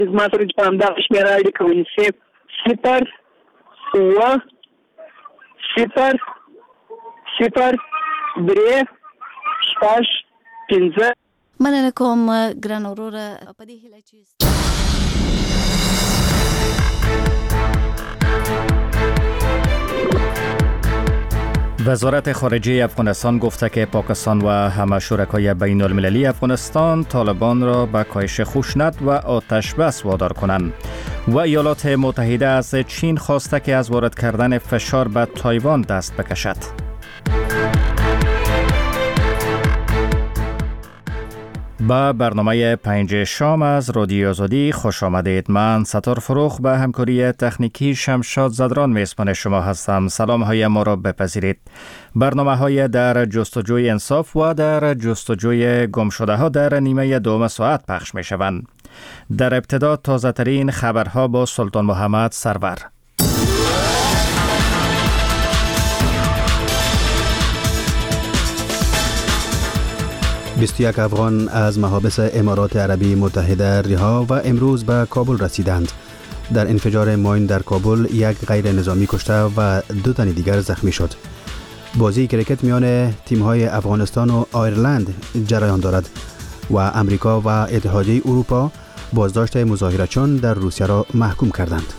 ما سره چې په همدغه شمېره اړیکه ونیسي 0 مننه کوم ګران وروره په دې هیله چې وزارت خارجه افغانستان گفته که پاکستان و همه شرکای بین المللی افغانستان طالبان را به کاهش خشونت و آتش بس وادار کنند و ایالات متحده از چین خواسته که از وارد کردن فشار به تایوان دست بکشد. با برنامه 5 شام از رادیو آزادی خوش آمدید. من ستار فروخ به همکاری تکنیکی شمشاد زدران میزبان شما هستم. سلام های ما را بپذیرید. برنامه های در جستجوی انصاف و در جستجوی گمشده ها در نیمه دوم ساعت پخش می شوند. در ابتدا تازه ترین خبرها با سلطان محمد سرور. 21 افغان از محابس امارات عربی متحده رها و امروز به کابل رسیدند. در انفجار ماین در کابل یک غیر نظامی کشته و 2 تن دیگر زخمی شد. بازی کرکت میان تیم‌های افغانستان و آیرلند جریان دارد و امریکا و اتحادیه اروپا بازداشت مظاهرچیان در روسیه را محکوم کردند.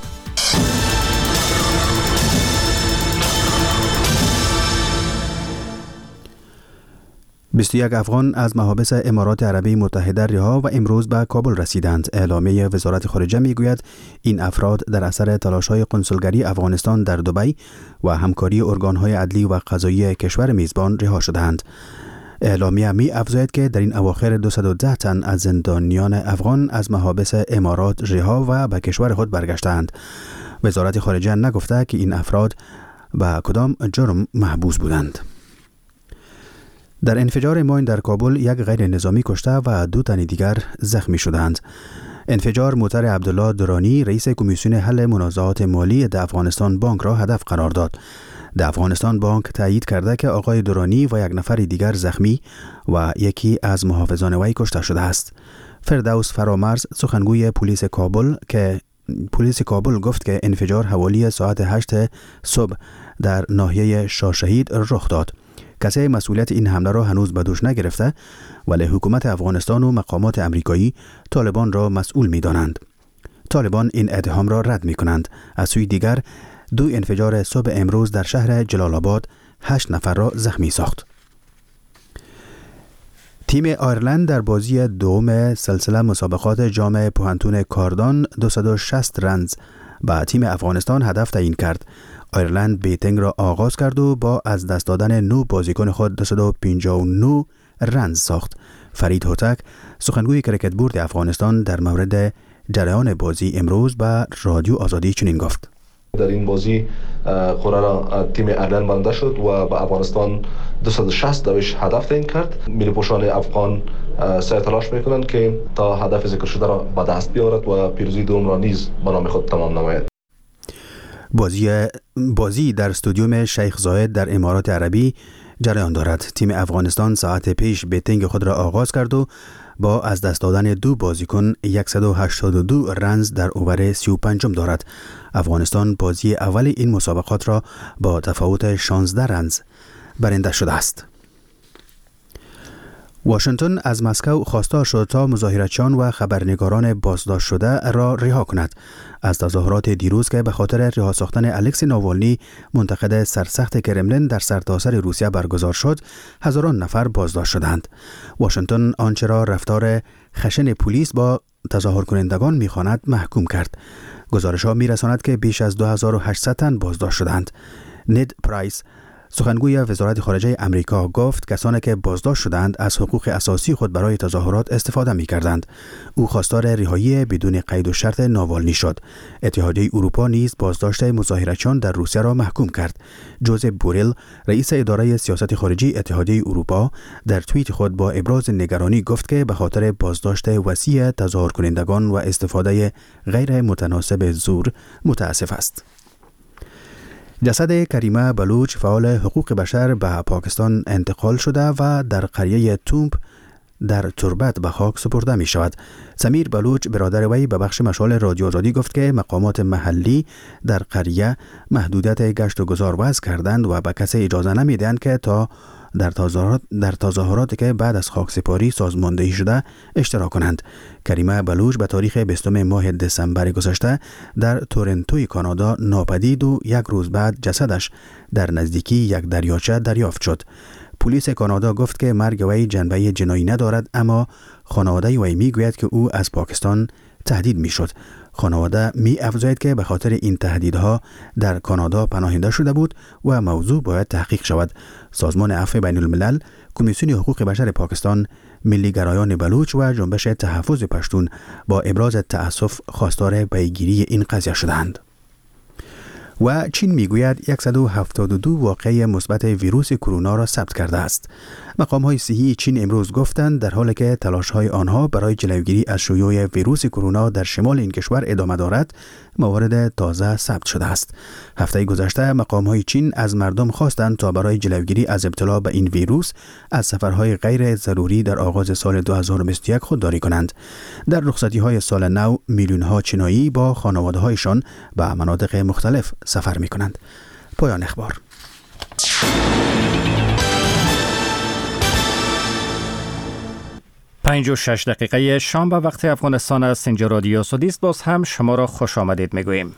«21 افغان از محابس امارات عربی متحده رها و امروز به کابل رسیدند. اعلامیه وزارت خارجه میگوید این افراد در اثر تلاش‌های کنسولگری افغانستان در دبی و همکاری ارگان‌های عدلی و قضایی کشور میزبان رها شدند. اعلامیه می افزاید که در این اواخر 210 تن از زندانیان افغان از محابس امارات رها و به کشور خود برگشتند. وزارت خارجه نگفته که این افراد به کدام جرم محبوس بودند. در انفجار ماین در کابل یک غیر نظامی کشته و 2 تن دیگر زخمی شدند. انفجار موتر عبدالله درانی رئیس کمیسیون حل منازعات مالی د افغانستان بانک را هدف قرار داد. د افغانستان بانک تایید کرده که آقای درانی و 1 نفر دیگر زخمی و یکی از محافظان وی کشته شده است. فردوس فرامرز سخنگوی پلیس کابل گفت که انفجار حوالی ساعت 8 صبح در ناحیه شاه شهید رخ داد. کسی مسئولیت این حمله را هنوز به دوش نگرفته ولی حکومت افغانستان و مقامات امریکایی طالبان را مسئول می دانند. طالبان این اتهام را رد می کنند. از سوی دیگر 2 انفجار صبح امروز در شهر جلال آباد 8 نفر را زخمی ساخت. تیم آیرلند در بازی دوم سلسله مسابقات جام پوهنتون کاردان 260 رنز با تیم افغانستان هدف تعیین کرد. آیرلند بیتینگ را آغاز کرد و با از دست دادن 9 بازیکن خود 259 رنز ساخت. فرید هوتک سخنگوی کرکت بورد افغانستان در مورد جریان بازی امروز به رادیو آزادی چنین گفت: در این بازی قرعه را تیم آیرلند برنده شد و به افغانستان 260 دوش هدف تعیین کرد. ملی پوشان افغان سعی تلاش میکنند که تا هدف ذکر شده را به دست بیارد و پیروزی دوم را نیز به نام خود تمام نماید. بازی در استادیوم شیخ زاید در امارات عربی جریان دارد. تیم افغانستان ساعت پیش بیتینگ خود را آغاز کرد و با از دست دادن 2 بازیکن 182 رنز در اوور 35 دارد. افغانستان بازی اول این مسابقات را با تفاوت 16 رنز برنده شده است. واشنگتن از مسکو خواستار شد تا مظاهرچیان و خبرنگاران بازداشت شده را رها کند. از تظاهرات دیروز که به خاطر رها ساختن الکسی ناوالنی منتقد سرسخت کرملین در سرتاسر روسیه برگزار شد، هزاران نفر بازداشت شدند. واشنگتن آنچه را رفتار خشن پلیس با تظاهر کنندگان می‌خواند محکوم کرد. گزارش‌ها می‌رساند که بیش از 2800 تن بازداشت شدند. نید پرایس سخنگوی وزارت خارجه امریکا گفت کسانی که بازداشت شدند از حقوق اساسی خود برای تظاهرات استفاده می‌کردند. او خواستار رهایی بدون قید و شرط ناوالنی شد. اتحادیه اروپا نیز بازداشت مظاهرچیان در روسیه را محکوم کرد. جوزپ بوریل رئیس اداره سیاست خارجی اتحادیه اروپا در توییت خود با ابراز نگرانی گفت که به خاطر بازداشت وسیع تظاهر کنندگان و استفاده غیر متناسب زور متاسف است. جسد کریمه بلوچ فعال حقوق بشر به پاکستان انتقال شده و در قریه تومپ در تربت به خاک سپرده می شود. سمیر بلوچ برادر وی به بخش مشال رادیو آزادی گفت که مقامات محلی در قریه محدودیت گشت و گذار وضع کردند و به کسی اجازه نمیدهند که تا در تظاهراتی که بعد از خاکسپاری سازماندهی شده اشتراک کنند. کریمه بلوچ به تاریخ 20 ماه دسامبر گذشته در تورنتوی کانادا ناپدید و یک روز بعد جسدش در نزدیکی یک دریاچه دریافت شد. پلیس کانادا گفت که مرگ وی جنبه جنایی ندارد، اما خانواده وی میگوید که او از پاکستان تهدید میشد. خانواده می افزاید که به خاطر این تهدیدها در کانادا پناهنده شده بود و موضوع باید تحقیق شود. سازمان عفو بین الملل، کمیسیون حقوق بشر پاکستان، ملی گرایان بلوچ و جنبش تحفظ پشتون با ابراز تأسف خواستار پیگیری این قضیه شدند. و چین میگوید 172 واقعه مثبت ویروس کرونا را ثبت کرده است. مقام‌های صحی چین امروز گفتند در حالی که تلاش‌های آنها برای جلوگیری از شیوع ویروس کرونا در شمال این کشور ادامه دارد، موارد تازه ثبت شده است. هفته گذشته مقام‌های چین از مردم خواستند تا برای جلوگیری از ابتلا به این ویروس از سفرهای غیر ضروری در آغاز سال 2021 خودداری کنند. در رخصتی‌های سال نو میلیون‌ها چینایی با خانواده‌هایشان به مناطق مختلف سفر می‌کنند. پایان اخبار. 5:06 دقیقه شام به وقت افغانستان است. اینجا رادیو آزادی است. باز هم شما را خوش آمدید میگوییم.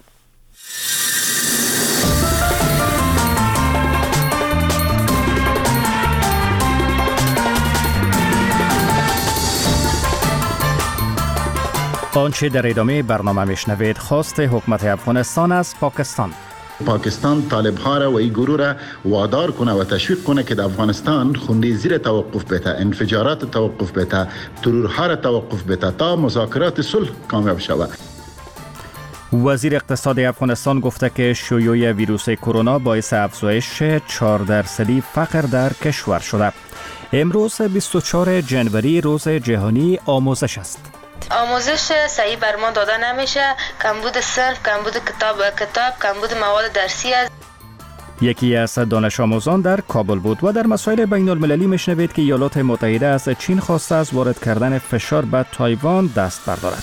آنچه در ادامه برنامه میشنوید خواست حکومت افغانستان از پاکستان طالب‌ها را و این گروه را وادار کنه و تشویق کنه که در افغانستان خونده زیر توقف بده، انفجارات توقف بده، ترورها را توقف بده تا مذاکرات صلح کامیاب شود. وزیر اقتصاد افغانستان گفته که شیوع ویروس کرونا باعث افزایش 4% فقر در کشور شده. امروز 24 جنوری روز جهانی آموزش است. آموزش صحیح بر ما داده نمیشه، کمبود صرف، کمبود کتاب، کمبود مواد درسی است. یکی از دانش آموزان در کابل بود و در مسائل بین المللی میشنوید که ایالات متحده از چین خواسته از وارد کردن فشار به تایوان دست بردارد.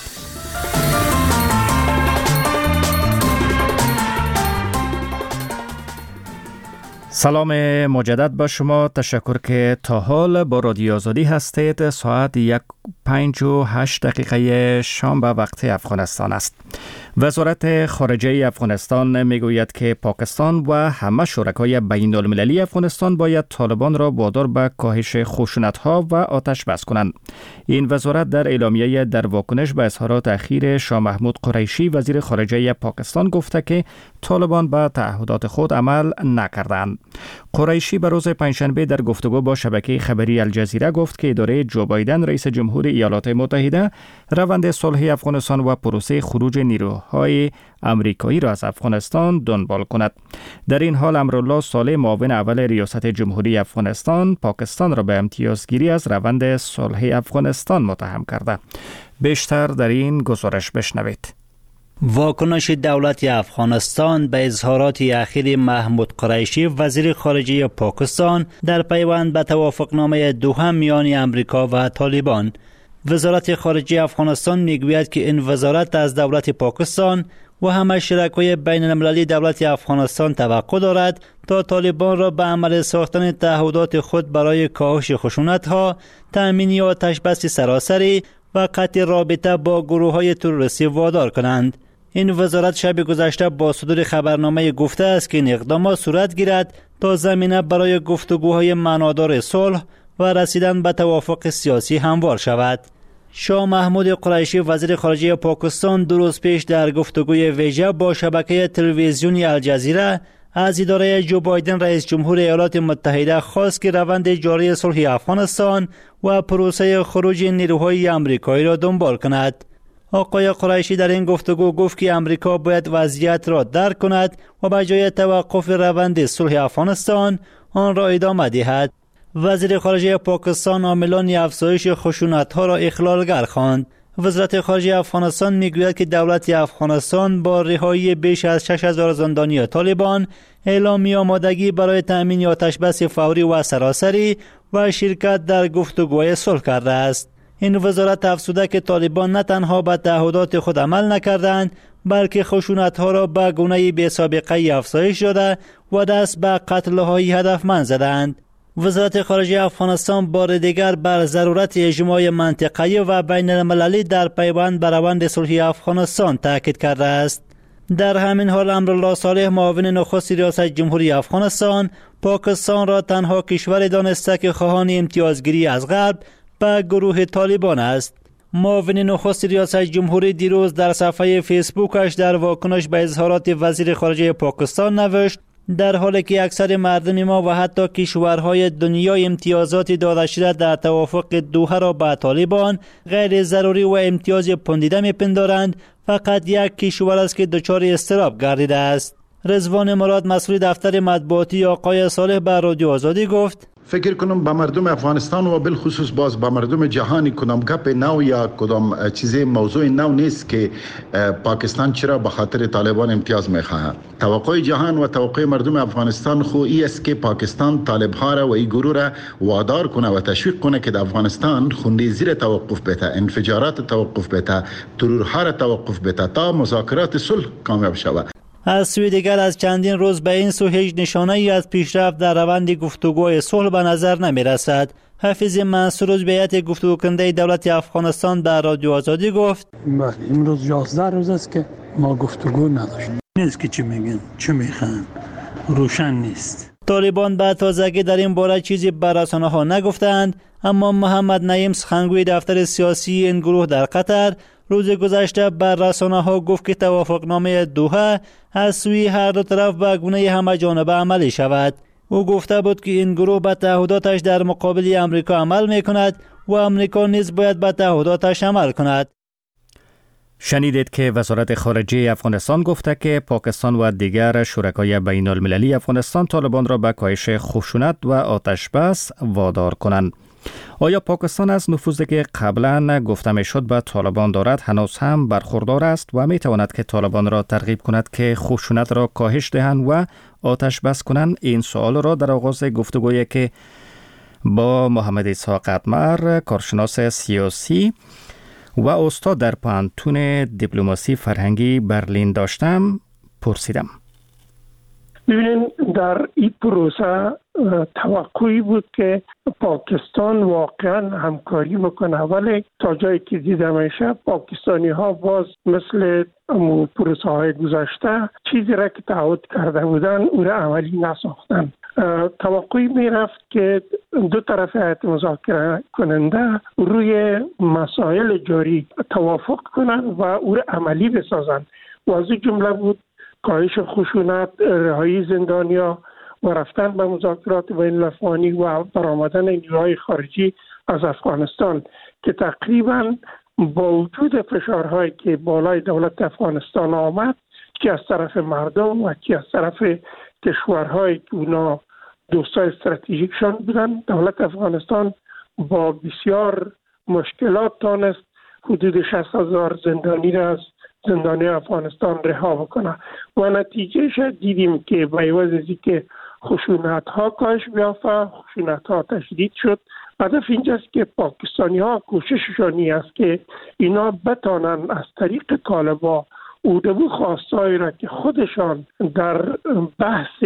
سلام مجدد با شما. تشکر که تا حال با رادیو آزادی هستید. ساعت 5:08 دقیقه شام به وقت افغانستان است. وزارت خارجه افغانستان میگوید که پاکستان و همه شرکای بین المللی افغانستان باید طالبان را وادار به کاهش خشونت‌ها و آتش بس کنند. این وزارت در اعلامیه در واکنش به اظهارات اخیر شاه محمود قریشی وزیر خارجه پاکستان گفته که طالبان به تعهدات خود عمل نکردند. قریشی به روز پنجشنبه در گفتگو با شبکه خبری الجزیره گفت که اداره جو بایدن رئیس جمهور ایالات متحده روند صلح افغانستان و پروسه خروج نیروهای امریکایی را از افغانستان دنبال کند. در این حال امرالله صالح معاون اول ریاست جمهوری افغانستان پاکستان را به امتیازگیری از روند صلح افغانستان متهم کرده. بیشتر در این گزارش بشنوید. واکنش دولت افغانستان به اظهارات اخیر محمود قریشی وزیر خارجه پاکستان در پیوند به توافقنامه دوحه میان امریکا و طالبان. وزارت خارجه افغانستان میگوید که این وزارت از دولت پاکستان و همه شرکای بین المللی دولت افغانستان توقع دارد تا طالبان را به عمل ساختن تعهدات خود برای کاهش خشونت‌ها، تأمین آتش بس سراسری و قطع رابطه با گروه‌های تروریستی وادار کنند. این وزارت شب گذشته با صدور خبرنامه گفته است که این اقدامات صورت گیرد تا زمینه برای گفتگوهای معنادار صلح و رسیدن به توافق سیاسی هموار شود. شاه محمود قریشی وزیر خارجه پاکستان 2 روز پیش در گفتگوی ویژه با شبکه تلویزیونی الجزیره از اداره جو بایدن رئیس جمهور ایالات متحده خواست که روند جاری صلح افغانستان و پروسه خروج نیروهای آمریکایی را دنبال کند. آقای قریشی در این گفتگو گفت که امریکا باید وضعیت را درک کند و به جای توقف روند صلح افغانستان آن را ادامه دهد. وزیر خارجه پاکستان عاملان افزایش خشونت‌ها را اخلالگر خواند. وزارت خارجه افغانستان میگوید که دولت افغانستان با رهایی بیش از 6000 زندانی طالبان اعلامی آمادگی برای تأمین آتش‌بس فوری و سراسری و شرکت در گفتگوهای صلح کرده است. این وزارت افزوده که طالبان نه تنها به تعهدات خود عمل نکردند بلکه خشونت‌ها را به گونه‌ای بی‌سابقه افزایش داده و دست به قتل‌های هدفمند زدند. وزارت خارجه افغانستان بار دیگر بر ضرورت اجماع منطقه‌ای و بین المللی در پیوند به روند صلحی افغانستان تاکید کرده است. در همین حال امرالله صالح معاون نخست ریاست جمهوری افغانستان پاکستان را تنها کشور دانسته که خواهان امتیازگیری از غرب به گروه طالبان است. معاون نخست ریاست جمهوری دیروز در صفحه فیسبوکش در واکنش به اظهارات وزیر خارجه پاکستان نوشت: در حالی که اکثر مردم ما و حتی کشورهای دنیا امتیازات داده شده در توافق دوحه را به طالبان غیر ضروری و امتیاز پندیده می‌پندارند، فقط یک کشور است که دچار اضطراب گردیده است. رضوان مراد مسئول دفتر مطبوعاتی آقای صالح به رادیو آزادی گفت: فکر کنم به مردم افغانستان و بالخصوص باز به مردم جهانی کدام گپ نو یا کدام چیز موضوع نو نیست که پاکستان چرا به خاطر طالبان امتیاز میخواهد. توقع جهان و توقع مردم افغانستان خو ای است که پاکستان طالب‌ها را و این گروه را وادار کنه و تشویق کنه که در افغانستان خونده زیر توقف بده، انفجارات توقف بده، ترورها را توقف بده تا مذاکرات صلح کامیاب شود. از سوی دیگر از چندین روز به این سو هیچ نشانه‌ای از پیشرفت در روند گفتگوی صلح به نظر نمی رسد. حفیظ منصور از هیئت گفتگو کننده دولت افغانستان در رادیو آزادی گفت: امروز 11 روز است که ما گفتگو نداشتیم. نیست که چی میگن، چی میخوان، روشن نیست. طالبان به تازگی در این باره چیزی به رسانه‌ها نگفتند، اما محمد نعیم سخنگوی دفتر سیاسی این گروه در قطر روز گذشته بر رسانه‌ها گفت که توافقنامه دوحه از سوی هر دو طرف به گونه همه جانبه عملی شود. او گفته بود که این گروه به تعهداتش در مقابل امریکا عمل می‌کند و امریکا نیز باید به تعهداتش عمل کند. شنیدید که وزارت خارجه افغانستان گفته که پاکستان و دیگر شرکای بین المللی افغانستان طالبان را به کاهش خشونت و آتش‌بس وادار کنند. آیا پاکستان از نفوذی که قبلا گفته میشد به طالبان دارد هنوز هم برخوردار است و می تواند که طالبان را ترغیب کند که خشونت را کاهش دهند و آتش بس کنند؟ این سوال را در آغاز گفتگویی که با محمد اسحاق اتمر، کارشناس سیاسی و استاد در پانتون دیپلماسی فرهنگی برلین داشتم پرسیدم. ببینید، در این پروسه توقعی بود که پاکستان واقعا همکاری بکنه، ولی تا جایی که دیده میشه پاکستانی ها باز مثل پروسه های گذشته چیزی را که تعهد کرده بودن او را عملی نساختن. توقعی میرفت که دو طرف هیئت مذاکره کننده روی مسائل جاری توافق کنند و او را عملی بسازند و از این جمله بود کاهش خشونت، رهایی زندانیا و رفتن به مذاکرات بین الافغانی و برآمدن نیروهای خارجی از افغانستان که تقریبا با وجود فشارهایی که بالای دولت افغانستان آمد، که از طرف مردم و که از طرف کشورهایی که اونا دوستای استراتژیکشان بودن، دولت افغانستان با بسیار مشکلات تانست حدود 60,000 زندانی را از زندانی افغانستان رها بکنه و نتیجهش دیدیم که به عوض از اینکه خشونت ها کاهش بیافته، خشونت ها تشدید شد. هدف اینجاست که پاکستانی ها کوشششانی است که اینا بتانن از طریق طالبان اودبو خواستایی را که خودشان در بحث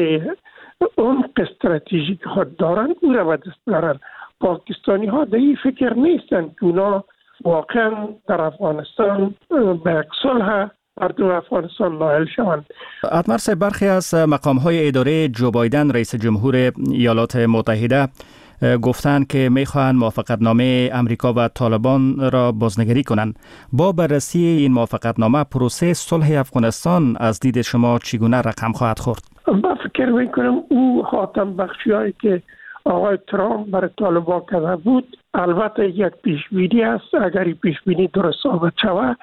عمق استراتژیک خود دارن او را به دست بیارن. پاکستانی ها در این فکر نیستن که اونا واقعا در افغانستان به یک صلح مردم افغانستان نائل شوند. اتمر صاحب، برخی از مقام‌های اداره جو بایدن رئیس جمهور ایالات متحده گفتند که می‌خواهند موافقتنامه امریکا و طالبان را بازنگری کنند. با بررسی این موافقتنامه پروسه صلح افغانستان از دید شما چگونه رقم خواهد خورد؟ من فکر می‌کنم او حاتم بخشی‌هایی که آقای ترامپ برای طالبان کرده بود البته یک پیشبینی است. اگر این پیشبینی درست ثابت شود،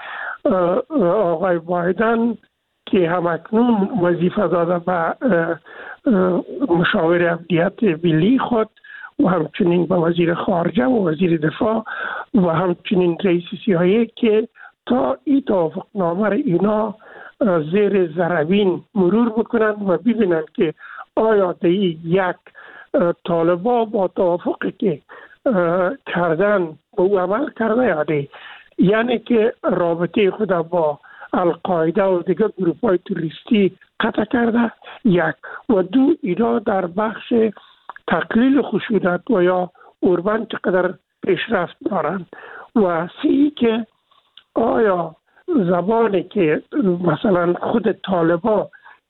آقای بایدن که همکنون وظیفه داده به مشاور امنیت ملی خود و همچنین به وزیر خارجه و وزیر دفاع و همچنین رئیس CIA که تا این توافقنامه را اینا زیر ذره‌بین مرور بکنن و ببینن که آیا دی یک طالبا با توافقی که کردن به او عمل کرده یا دی، یعنی که رابطه خود با القاعده و دیگر گروه‌های تروریستی قطع کرده، یک و دو اینا در بخش تقلیل خشونت و یا اوربن چقدر پیشرفت دارند و سی که آیا زبانی که مثلا خود طالبا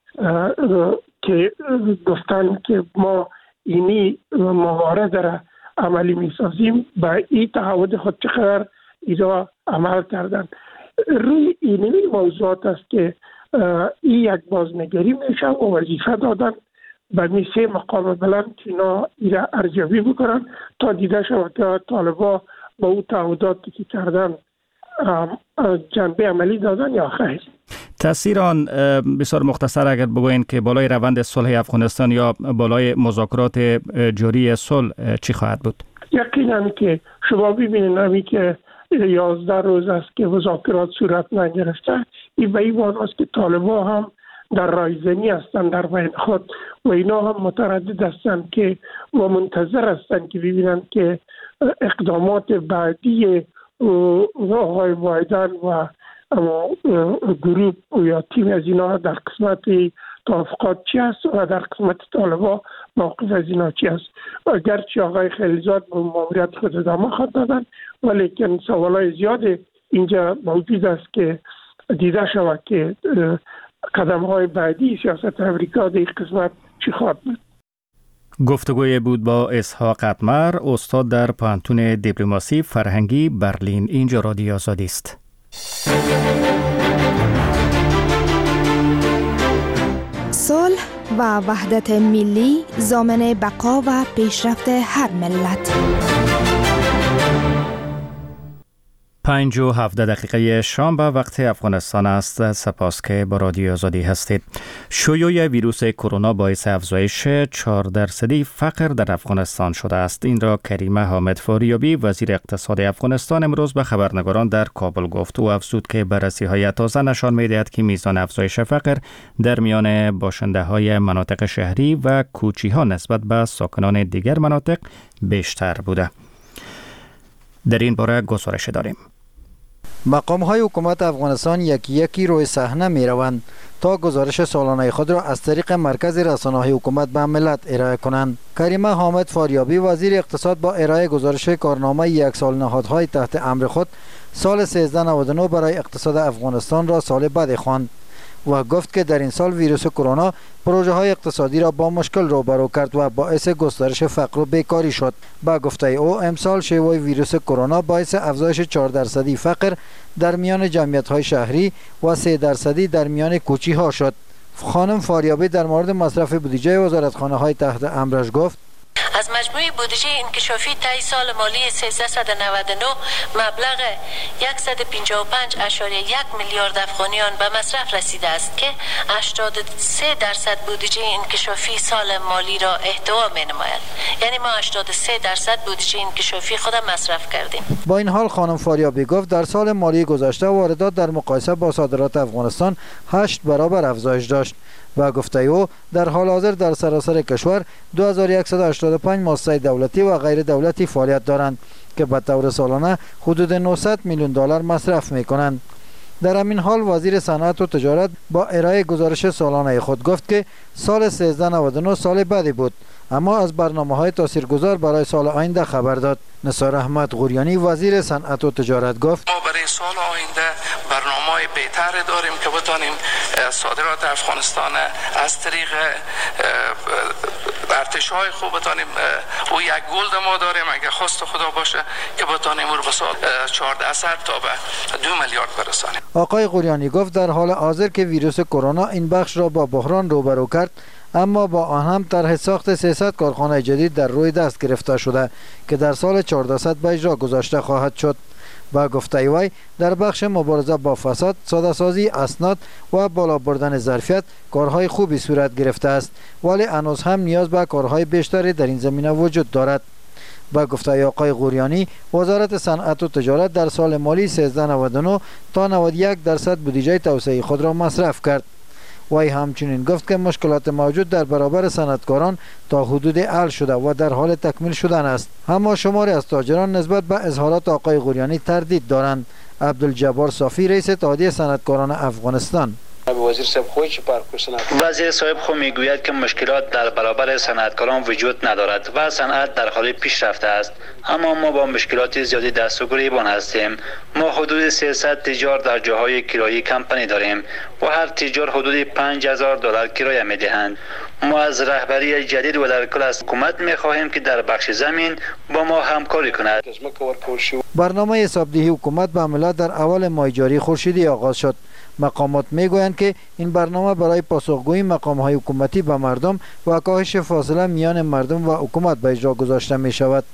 که گفتن که ما اینی موارد را عملی میسازیم به این تعهد خود چقدر اینا عمل کردن. روی اینی موضوعات است که این یک بازنگری میشه و وظیفه دادن به می 3 مقام بلند که اینا اینا ارزیابی بکنن تا دیده شود که طالبا با اون تعهداتی که کردن جنبه عملی دادن یا خیر. تاثیر آن بسیار مختصر اگر بگوین که بالای روند صلح افغانستان یا بالای مذاکرات جاری صلح چی خواهد بود؟ یقینا که شما ببینید همی که 11 روز است که مذاکرات صورت نگرفته، این به این معنی است که طالبان هم در رایزنی هستند در بین خود و اینا هم متردد هستند که و منتظر هستند که ببینند که اقدامات بعدی آقای بایدن و گروه یا تیم از اینا در قسمت توافقات چی است و در قسمت طالبان موقف از اینا چی است. اگرچه آقای خلیلزاد به ماموریت خود ادامه خواهد دادن ولیکن سوالای زیاد اینجا موجود است که دیده شود که قدم های بعدی سیاست امریکا در این قسمت چی خواهد بود. گفتگوی بود با اسحاق اتمر، استاد در پانتون دیپلماسی فرهنگی برلین. اینجا رادیو آزادی است. صلح و وحدت ملی ضامن بقا و پیشرفت هر ملت. 5:17 شام به وقت افغانستان است. سپاس که با رادیو آزادی هستید. شیوع ویروس کرونا باعث افزایش 4% فقر در افغانستان شده است. این را کریمه حامد فاریابی وزیر اقتصاد افغانستان امروز به خبرنگاران در کابل گفت و افزود که بررسی‌های تازه نشان می‌دهد که میزان افزایش فقر در میان باشنده‌های مناطق شهری و کوچی‌ها نسبت به ساکنان دیگر مناطق بیشتر بوده. در این باره گزارش داریم. مقام‌های حکومت افغانستان یکی روی صحنه می‌روند تا گزارش سالانه خود را از طریق مرکز رسانه‌های حکومت به ملت ارائه کنند. کریمه حامد فاریابی وزیر اقتصاد با ارائه گزارش کارنامه یک سال نهادهای تحت امر خود سال 1399 برای اقتصاد افغانستان را سال بد خواند و گفت که در این سال ویروس کرونا پروژه های اقتصادی را با مشکل روبرو کرد و باعث گسترش فقر و بیکاری شد. با گفته او امسال شیوع ویروس کرونا باعث افزایش 4% فقر در میان جمعیت های شهری و 3% در میان کوچی ها شد. خانم فاریابی در مورد مصرف بودجه وزارتخانه های تحت امرش گفت از مجموع بودجه انکشافی طی سال مالی 1399 مبلغ 155.1 میلیارد افغانیان به مصرف رسیده است که 83% بودجه انکشافی سال مالی را احتوا می‌نماید. یعنی ما 83% بودجه انکشافی خود مصرف کردیم. با این حال خانم فاریابی گفت در سال مالی گذشته واردات در مقایسه با صادرات افغانستان 8 برابر افزایش داشت و گفته او در حال حاضر در سراسر کشور 2185 مؤسسه دولتی و غیر دولتی فعالیت دارند که به طور سالانه حدود 900 میلیون دلار مصرف می کنند. در همین حال وزیر صنعت و تجارت با ارائه گزارش سالانه خود گفت که سال 1399 سال بدی بود، اما از برنامه‌های تاثیرگذار برای سال آینده خبر داد. نثار احمد غوریانی وزیر صنعت و تجارت گفت ما برای سال آینده برنامه‌های بهتر داریم که بتانیم صادرات افغانستان از طریق ارتش‌های خوب بتانیم و یک گلد ما داریم اگه خواست خدا باشه که بتانیم رو به سال 14 تا به 2 میلیارد برسانیم. آقای غوریانی گفت در حال حاضر که ویروس کرونا این بخش را با بحران روبرو کرد، اما با آن هم طرح ساخت 300 کارخانه جدید در روی دست گرفته شده که در سال 1400 به اجرا گذاشته خواهد شد. با گفته وی در بخش مبارزه با فساد، ساده سازی اسناد و بالا بردن ظرفیت کارهای خوبی صورت گرفته است، ولی هنوز هم نیاز به کارهای بیشتری در این زمینه وجود دارد. با گفته آقای غوریانی، وزارت صنعت و تجارت در سال مالی 1399 تا 91% بودجه توسعه خود را مصرف کرد. وی همچنین گفت که مشکلات موجود در برابر صنعتکاران تا حدود حل شده و در حال تکمیل شدن است. اما شماری از تاجران نسبت به اظهارات آقای غوریانی تردید دارند. عبدالجبار صافی، رئیس اتحادیه صنعتکاران افغانستان: وزیر صاحب خود میگوید که مشکلات در برابر صنعتکاران وجود ندارد و صنعت در حال پیشرفته است، اما ما با مشکلات زیادی دست و گریبان هستیم. ما حدود 300 تجار در جاهای کرایی کمپانی داریم و هر تجار حدود $5,000 کرایه میدهند. ما از رهبری جدید و در کل از حکومت میخواهیم که در بخش زمین با ما همکاری کند. برنامه حسابدهی حکومت به ملت در اول ماه جاری خورشیدی آغاز شد. مقامات میگویند که این برنامه برای پاسخگویی مقام‌های حکومتی به مردم و کاهش فاصله میان مردم و حکومت به اجرا گذاشته می شود.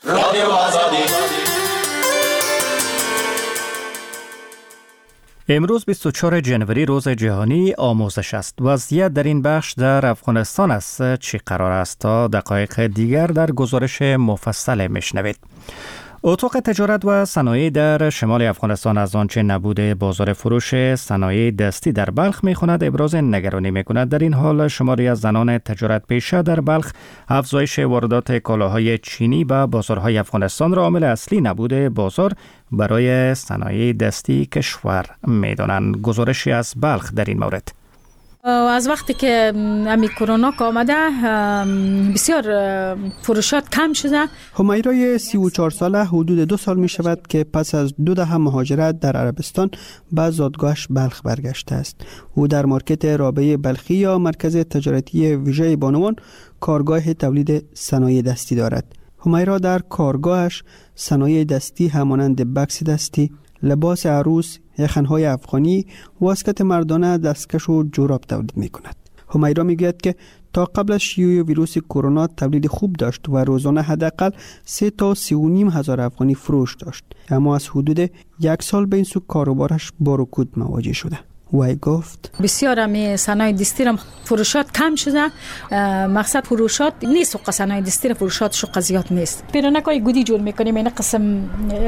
امروز 24 جنوری روز جهانی آموزش است. وضعیت در این بخش در افغانستان است چی قرار است؟ تا دقایق دیگر در گزارش مفصل میشنوید. اتاق تجارت و صنایع در شمال افغانستان از آنچه نبوده بازار فروش صنایع دستی در بلخ می‌خواند ابراز نگرانی می‌کند. در این حال شماری از زنان تجارت پیشه در بلخ افزایش واردات کالاهای چینی به بازارهای افغانستان را عامل اصلی نبوده بازار برای صنایع دستی کشور می‌دانند. گزارشی از بلخ در این مورد: از وقتی که امی کرونا آمده بسیار فروشات کم شده. همیرای 34 ساله حدود 2 سال می شود که پس از 2 دهه مهاجرت در عربستان به زادگاهش بلخ برگشته است. او در مارکت رابعه بلخی یا مرکز تجارتی ویژه بانوان کارگاه تولید صنایع دستی دارد. همیرا در کارگاهش صنایع دستی همانند بکس دستی، لباس عروس، یخن‌های افغانی، واسکت مردانه، دستکش و جوراب تولید می‌کند. همیرا میگوید که تا قبل از شیوع ویروس کرونا تولید خوب داشت و روزانه حداقل 3 تا 3.5 هزار افغانی فروش داشت، اما از حدود 1 سال به این سو کاروبارش با رکود مواجه شده. وی گفت بسیار همی صنایع دستی را فروشات کم شده. مقصد فروشات نیست و صنایع دستی را فروشاتش زیاد نیست. پیرنکای گودی جور میکنیم، این قسم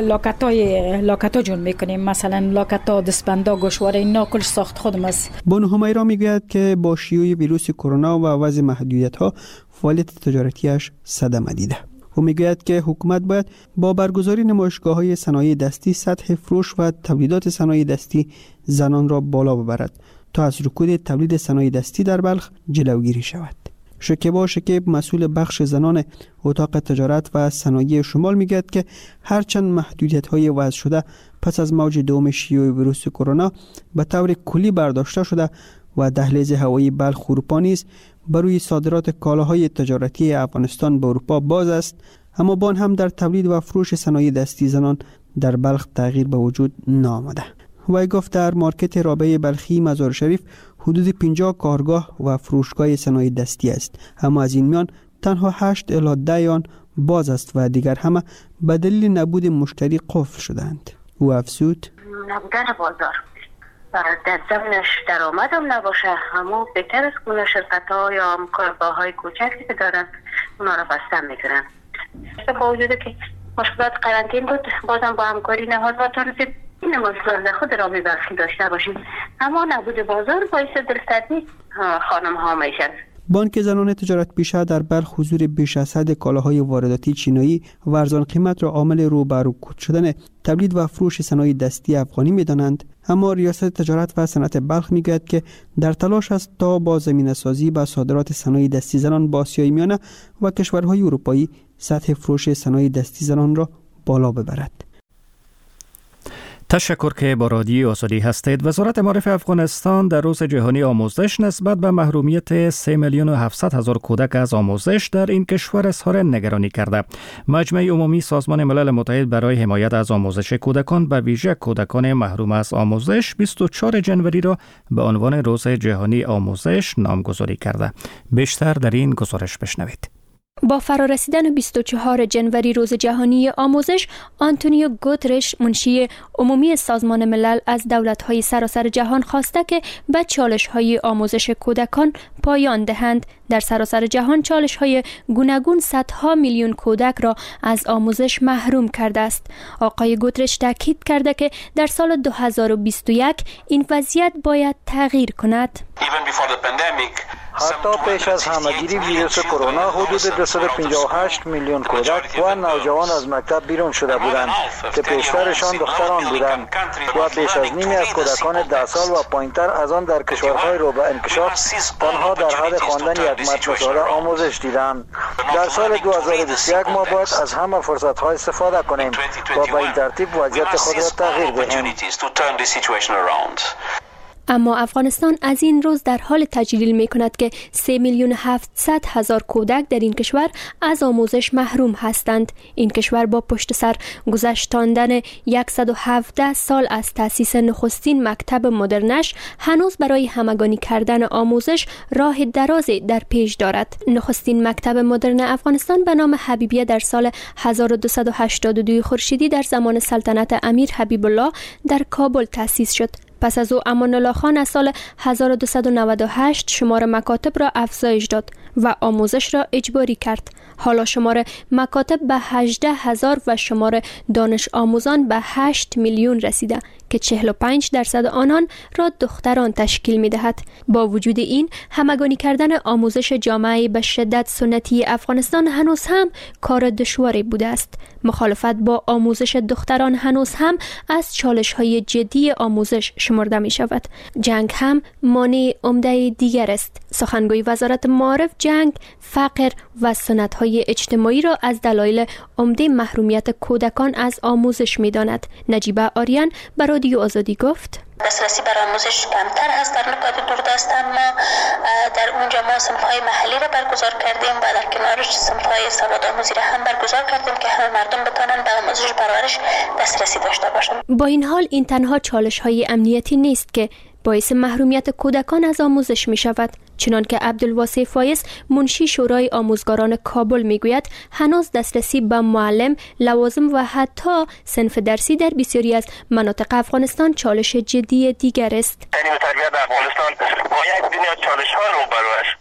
لاکتا جور میکنیم، مثلا لاکتا، دستبندا، گوشواره، اینا کلش ساخت خودم است. بانو همیرا میگوید که با شیوع ویروس کرونا و وضع محدودیت ها فعالیت تجارتیش صدمه دیده. او میگوید که حکومت باید با برگزاری نمایشگاه‌های صنایع دستی سطح فروش و تولیدات صنایع دستی زنان را بالا ببرد تا از رکود تولید صنایع دستی در بلخ جلوگیری شود. شکیبا شکیب، مسئول بخش زنان اتاق تجارت و صنایع شمال میگوید که هرچند محدودیت‌های وضع شده پس از موج دوم شیوع ویروس کرونا به طور کلی برداشته شده و دهلیز هوایی بلخ اروپا نیز بروی صادرات کالاهای تجارتی افغانستان به اروپا باز است، اما با آن هم در تولید و فروش صنایع دستی زنان در بلخ تغییر به وجود نآمده. وی گفت در مارکت رابعه بلخی مزار شریف حدود 50 کارگاه و فروشگاه صنایع دستی است، اما از این میان تنها 8 الی 10 آن باز است و دیگر همه به دلیل نبود مشتری قفل شدند. او افزود: نبودن بازار در زمینش درآمدم نباشه، همون بهتر است که شرکت‌ها یا کارگاه‌های کوچکی که دارن اونا رو بسته میکنن. با وجود که مشکلات قرنطینه بود، بازم با همکاری نهادها تونستیم این مشکلات خود را بخشی داشته باشیم، اما نبود بازار باعث دلسردی خانم‌ها میشن. بانک زنان تجارت پیشه در بلخ حضور بیش از حد کالاهای وارداتی چینایی و ارزان قیمت را عامل رو به رکود شدن تولید و فروش صنایع دستی افغانی می‌دانند، اما ریاست تجارت و صنعت بلخ میگوید که در تلاش است تا با زمینه‌سازی به صادرات صنایع دستی زنان با آسیای میانه و کشورهای اروپایی سطح فروش صنایع دستی زنان را بالا ببرد. تشکر که با رادیو آزادی هستید. وزارت معارف افغانستان در روز جهانی آموزش نسبت به محرومیت 3,700,000 کودک از آموزش در این کشور اظهار نگرانی کرده. مجمع عمومی سازمان ملل متحد برای حمایت از آموزش کودکان به ویژه کودکان محروم از آموزش 24 جنوری را به عنوان روز جهانی آموزش نامگذاری کرده. بیشتر در این گزارش بشنوید. با فرارسیدن 24 جنوری روز جهانی آموزش، آنتونیو گوترش منشی عمومی سازمان ملل از دولت‌های سراسر جهان خواسته که به چالش‌های آموزش کودکان پایان دهند. در سراسر جهان چالش‌های گوناگون صدها میلیون کودک را از آموزش محروم کرده است. آقای گوترش تاکید کرده که در سال 2021 این وضعیت باید تغییر کند. حتی پیش از همه‌گیری ویروس کرونا حدود 258 میلیون کودک و نوجوان از مکتب بیرون شده بودند که بیشترشان دختران بودند و بیش از نیمی از کودکان 10 سال و پایین‌تر از آن در کشورهای رو به انکشاف تنها در حد خواندن یک متن ساده آموزش دیدند. در سال 2021 ما باید از همه فرصت‌ها استفاده کنیم و به این ترتیب وضعیت خود را تغییر دهیم. اما افغانستان از این روز در حال تجلیل می کند که 3,700,000 کودک در این کشور از آموزش محروم هستند. این کشور با پشت سر گذشتاندن 117 سال از تأسیس نخستین مکتب مدرنش هنوز برای همگانی کردن آموزش راه درازی در پیش دارد. نخستین مکتب مدرن افغانستان به نام حبیبیه در سال 1282 خورشیدی در زمان سلطنت امیر حبیب الله در کابل تأسیس شد. پس از او امان الله خان از سال 1298 شمار مکاتب را افزایش داد و آموزش را اجباری کرد. حالا شمار مکاتب به 18,000 و شمار دانش آموزان به 8 میلیون رسیده که 45% آنان را دختران تشکیل می دهد. با وجود این، همگانی کردن آموزش جامعه به شدت سنتی افغانستان هنوز هم کار دشواری بوده است. مخالفت با آموزش دختران هنوز هم از چالش‌های جدی آموزش شمرده می شود. جنگ هم مانع عمده دیگر است. سخنگوی وزارت معارف جنگ، فقر و سنت‌های اجتماعی را از دلایل عمده محرومیت کودکان از آموزش می داند. نجیبه آریان بر رادیو آزادی گفت: دسترسی بر آموزش کمتر هست در نقاط دوردست، اما در اونجا ما صنف‌های محلی را برگزار کردیم و در کنارش صنف‌های سواد آموزی را هم برگزار کردیم که همه مردم بتوانند به آموزش و پرورش دسترسی داشته باشند. با این حال این تنها چالش‌های امنیتی نیست که باعث محرومیت کودکان از آموزش می شود. چنان که عبدالواسع فایز منشی شورای آموزگاران کابل می گوید، هنوز دسترسی به معلم، لوازم و حتی صنف درسی در بسیاری از مناطق افغانستان چالش جدی دیگر است. تعلیم و تربیت در افغانستان با یک دنیا چالش ها روبرو است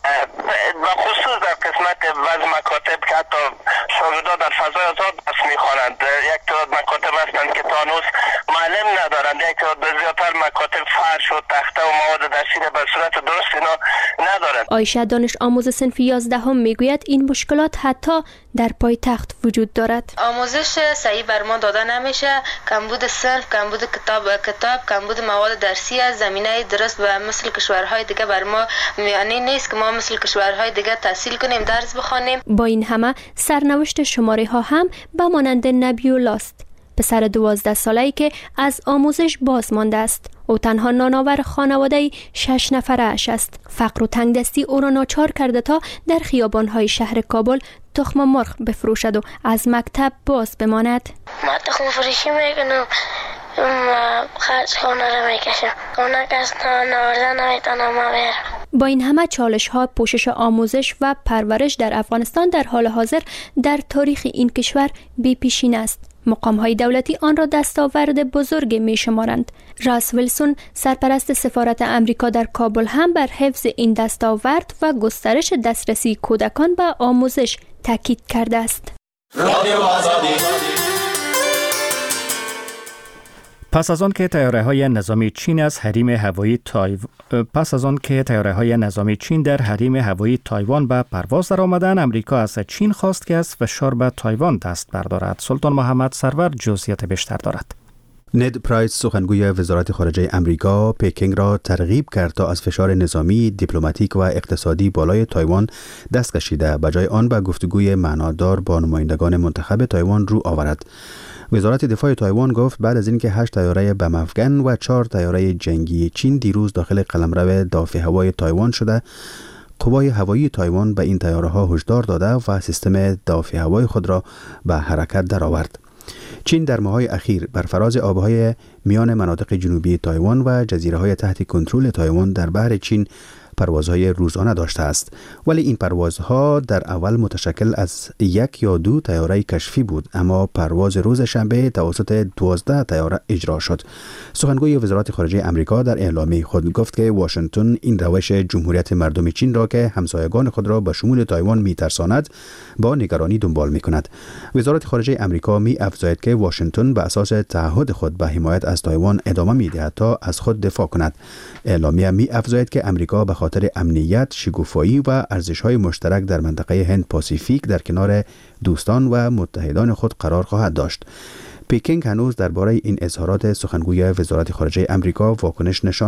و خصوص در قسمت وضع مکاتب که حتی شاگردان در فضای آزاد درس می‌خوانند. یک تعداد مکاتب هستند که تا هنوز معلم ندارند، یک تعداد زیادتر مکاتب فرش و تخته و مواد درسی به صورت درست اینا ندارند. عایشه دانش آموز صنف 11 میگوید این مشکلات حتی در پایتخت وجود دارد. آموزش صحیح بر ما داده نمیشه، کمبود صنف، کمبود کتاب، کمبود مواد درسی از زمینه درست و مثل کشورهای دیگه بر ما یعنی نیست که ما مثل کشورهای دیگه تحصیل کنیم، درس بخوانیم. با این همه سرنوشت شماره ها هم به مانند نبی الله است، پسر 12 ساله‌ای که از آموزش باز مانده است. او تنها نانآور خانواده 6 نفره اش است. فقر و تنگدستی او را ناچار کرده تا در خیابان‌های شهر کابل تخم مرغ بفروشد و از مکتب باز بماند. ما تخم فروشی میکنم، خرج خانه را میکشم، خانه کس نوردن نمیتونم برم. با این همه چالش ها، پوشش آموزش و پرورش در افغانستان در حال حاضر در تاریخ این کشور بی پیشین است. مقام های دولتی آن را دستاورد بزرگ می شمارند. راس ویلسون، سرپرست سفارت امریکا در کابل، هم بر حفظ این دستاورد و گسترش دسترسی کودکان به آموزش تاکید کرده است. پس از آن که تیاره‌های نظامی چین در حریم هوایی تایوان به پرواز درآمدند، امریکا از چین خواست که از فشار به تایوان دست بردارد. سلطان محمد سرور جزئیات بیشتر دارد. نید پرایس، سخنگوی وزارت خارجه امریکا، پکینگ را ترغیب کرد تا از فشار نظامی، دیپلماتیک و اقتصادی بالای تایوان دست کشیده، بجای آن به گفتگوی معنادار با نمایندگان منتخب تایوان رو آورد. وزارت دفاع تایوان گفت بعد از اینکه 8 طیاره بم‌افغن و 4 طیاره جنگی چین دیروز داخل قلمرو دافع هوای تایوان شده، قوای هوایی تایوان به این طیاره‌ها هشدار داده و سیستم دافع هوای خود را به حرکت درآورد. چین در ماه‌های اخیر بر فراز آبهای میان مناطق جنوبی تایوان و جزیره‌های تحت کنترل تایوان در بحر چین پروازهای روزانه داشته است، ولی این پروازها در اول متشکل از 1 یا 2 طیاره کشفی بود، اما پرواز روز شنبه توسط 12 طیاره اجرا شد. سخنگوی وزارت خارجه امریکا در اعلامیه خود گفت که واشنگتن این روش جمهوریت مردم چین را که همسایگان خود را به شمول تایوان می‌ترساند با نگرانی دنبال می‌کند. وزارت خارجه امریکا می‌افزاید که واشنگتن به اساس تعهد خود به حمایت از تایوان ادامه می‌دهد تا از خود دفاع کند. اعلامیه می‌افزاید که امریکا به خاطر امنیت، شکوفایی و ارزش‌های مشترک در منطقه هند پاسیفیک در کنار دوستان و متحدان خود قرار خواهد داشت. پکینگ هنوز درباره این اظهارات سخنگوی وزارت خارجه امریکا واکنش نشان